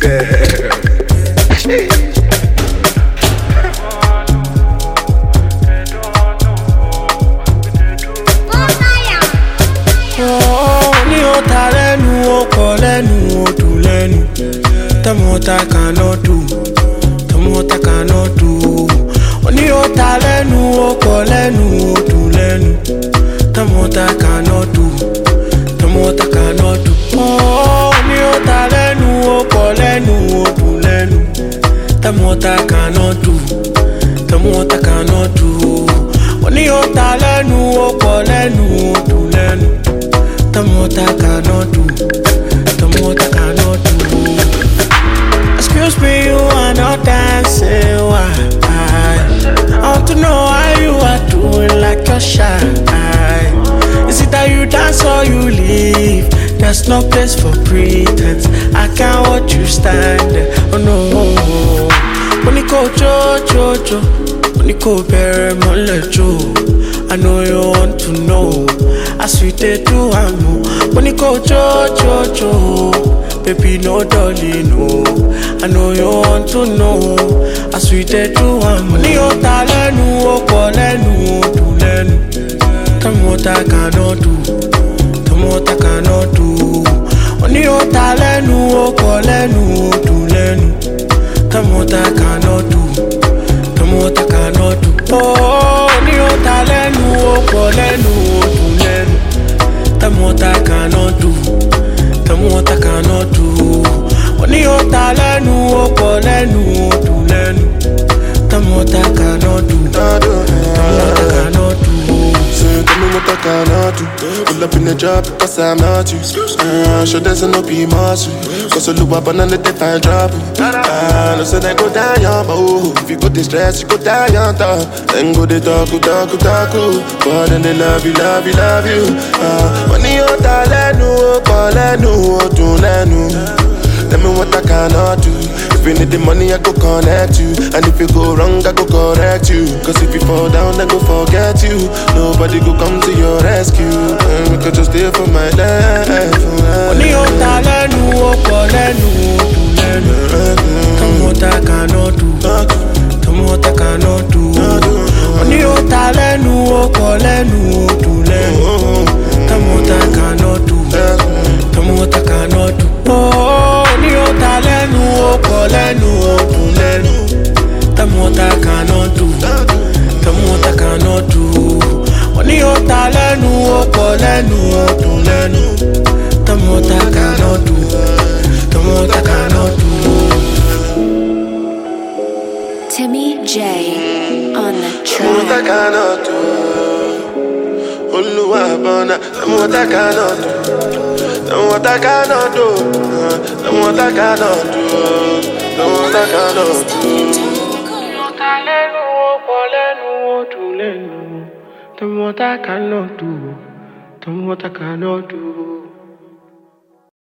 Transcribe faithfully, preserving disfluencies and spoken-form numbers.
Tell me what I cannot do. Tell me what I cannot do. Only your talent, no calling, no to learn. Tell me what I cannot do. Tell me what I cannot do. Oh, only your talent, no calling, no to learn. Tell me what I cannot do. Tell me what I cannot do. Only your talent, no calling, no to learn. Tell me what I cannot do. Tell me what I cannot do. Excuse me, you are not dancing. Why? I want to know how you are doing like you're shy. Is it that you dance or you leave? There's no place for pretense. I can't watch you stand there. Oh no. When you go jo jo jo, when you go bury my jo, I know you want to know. I sweet they do I know. When you go jo jo jo, baby no darling no. I know you want to know. I sweet they do I know. Money on talent no, calling no to learn. Tell me what I cannot do. Tell me what I cannot do. Money on talent no, calling no to learn. Tell me what I cannot do. Tell me what I cannot do. Oh, money on talent no, calling no to learn. Tell me what I cannot do. Tell me what I cannot do. Money on talent no, calling no to learn. Tell me what I cannot do. Tell me what I cannot do. So tell me what I cannot do. Pull up in the job because I'm not you. Uh, sure there's no be muscle. Cause I look up and let the fire drop. Ah, no say they go down your bow. If you go distress, you go down your top. Then go they talk, go talk, go talk. But then they love you, love you, love you. Ah, money on talent no, calling no, don't let no. Tell me what I cannot do. If you need the money, I go connect you. And if you go wrong, I go correct you. Cause if you fall down, I go forget you. Nobody go come to your rescue. And we could just stay for my life. Money on talent, no, calling no, to learn. Tell me what I cannot do. Tell me what I cannot do. Money on talent, no, calling no, to learn. Tell me what I cannot do. Tell me what I cannot do. Oh, money on talent, no, calling no, to learn. Tell me what I cannot do. Tell me what I cannot do. Money on talent, no, calling no, to learn. Tell me what I cannot do. Tell me what I cannot do. Timmy J on the track. Tell me what I cannot do. Oluwabona, tell me what I cannot do. Tell me what I cannot do. Tell me what I cannot do. Tell me what I cannot do. Tell me what I cannot do. Tell me what I cannot do.